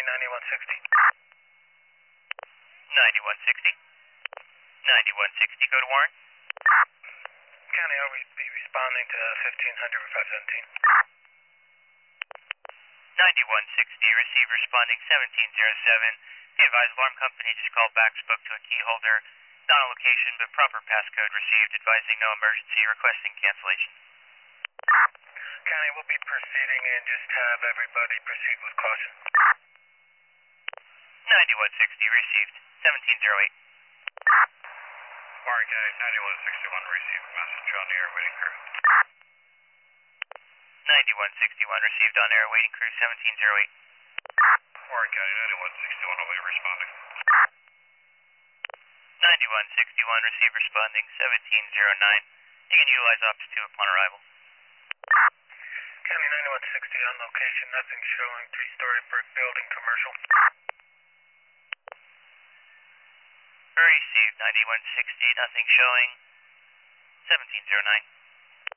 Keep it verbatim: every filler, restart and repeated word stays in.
ninety-one sixty. ninety-one sixty. ninety-one sixty, go to Warren. County, I'll re- be responding to fifteen hundred for five seventeen. ninety-one sixty, receive responding seventeen oh seven. Be advised, alarm company just called back, spoke to a key holder. Not on location, but proper passcode received, advising no emergency, requesting cancellation. County, we'll be proceeding and just have everybody proceed with caution. ninety-one sixty, received, seventeen oh eight. Warren County, ninety-one sixty-one, received message on the air waiting crew. ninety-one sixty-one, received on air, waiting crew seventeen oh eight. Warren County, ninety-one sixty-one, away responding. ninety-one sixty-one, receive responding seventeen oh nine. You can utilize Ops two upon arrival. County, ninety-one sixty on location, nothing showing, three-story brick building, commercial. Received, ninety-one sixty, nothing showing, seventeen oh nine.